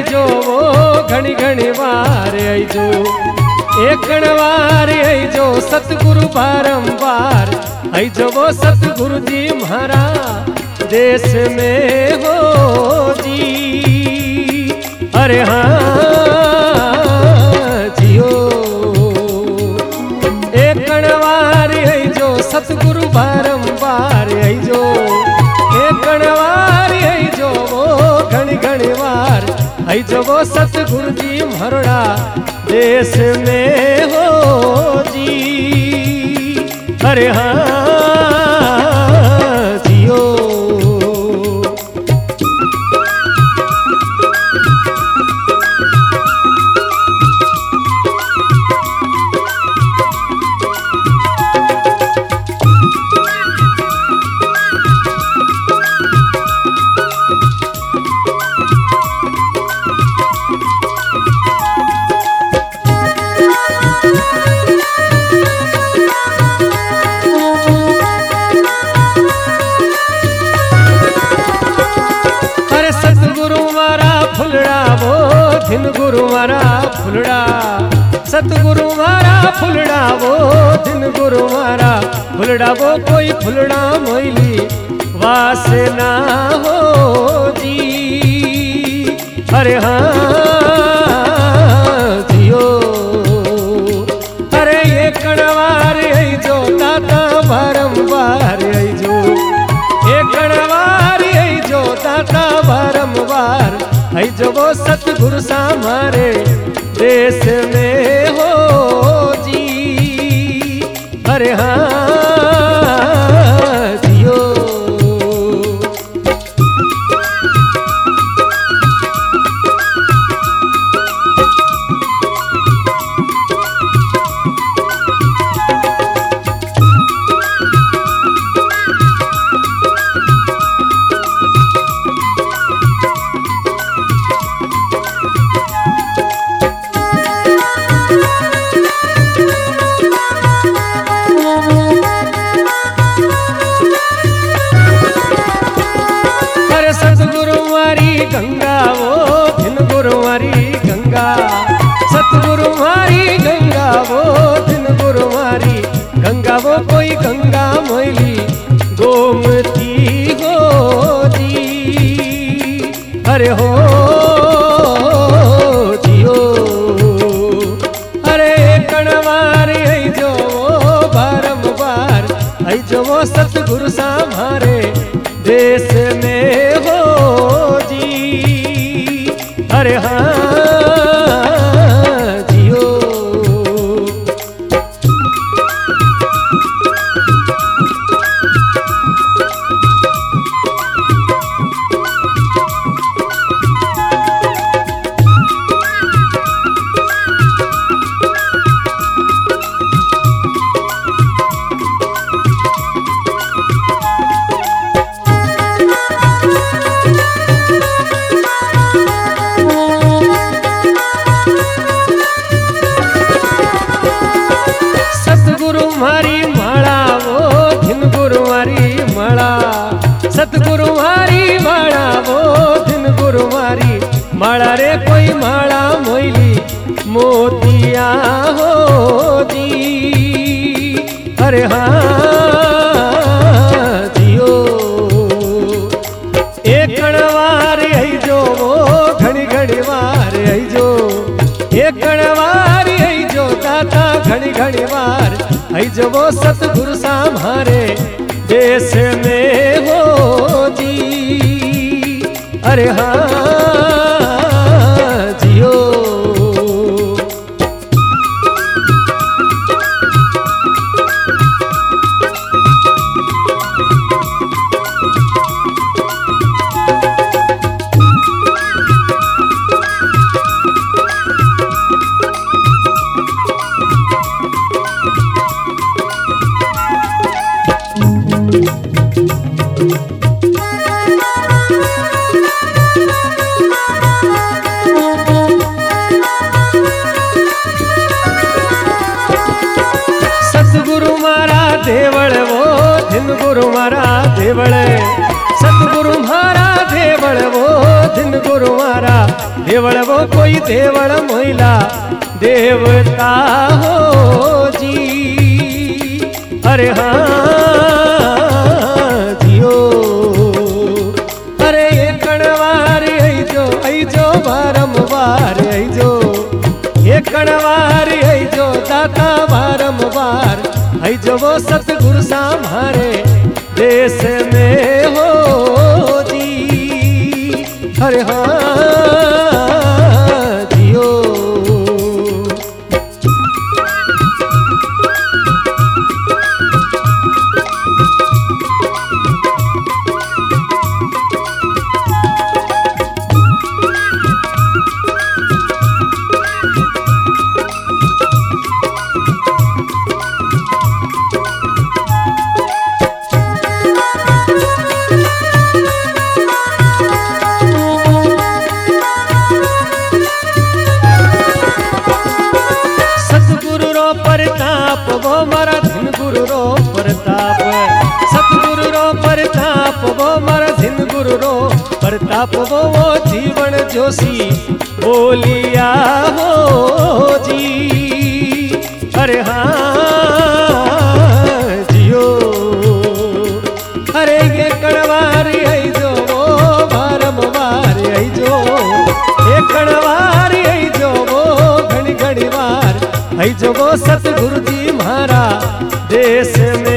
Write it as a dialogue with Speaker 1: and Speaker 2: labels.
Speaker 1: आई जो वो घणी घणी वार आई जो एक वार आई जो सतगुरु बारंबार आई जो वो सतगुरु जी म्हारा देश में हो जी। अरे हाँ जियो एक वार आई जो सतगुरु बारंबार आई जो एक वार आई जो वो घणी घणी वार आई जो वो सतगुरु जी म्हारा देश में हो जी। अरे हाँ जियो दिन गुरु मारा फुलड़ा सतगुरु मारा फुलड़ा वो दिन गुरु मारा फुलड़ा वो कोई फुलड़ा मोइली वासना हो जी। अरे हाँ जियो अरे ये कणवार आई जो दाता बारंबार आई जो ये कणवार आई जो दाता बारंबार आई जो वो सतगुरु सा हमारे देश में हो जी। अरे हाँ जियो गंगा वो दिन गुरु मारी गंगा सतगुरु मारी गंगा वो दिन गुरु मारी गंगा वो कोई गंगा मोइली गोमती हो जी। अरे हो जियो अरे कणवार आई जो वो बारंबार आई जो वो सतगुरु सा हमारे देश में हो जी। अरे हाँ जियो सतगुरु मारी माला वो दिन गुरु मारी माला रे कोई माला मोइली मोतिया हो जी। अरे हाँ जियो एक कणवार आई जो वो घड़ी घड़ी वार आई जो एक कणवार आई जो दाता घड़ी घड़ी वार आई जो वो सतगुरु सा हमारे देश में हो जी। अरे हाँ जियो देवड़ वो कोई देवड़ मोइला देवता हो जी। अरे हाँ जियो अरे ये कणवार आई जो बारंबार आई जो ये कणवार आई जो दाता बारंबार आई जो वो सतगुरु हमारे देश में हो जी। अरे हाँ जियो प्रताप वो मारा धन गुरु रो प्रताप सतगुरु रो प्रताप वो मारा धन गुरु रो प्रताप वो जीवन जोशी बोलिया हो जी। अरे हाँ जियो अरे ये कणवारी आई जो वो बारंबार आई जो ये कणवारी आई जो वो घड़ी घड़ी बार आई जो वो सतगुरु जी महारा देश में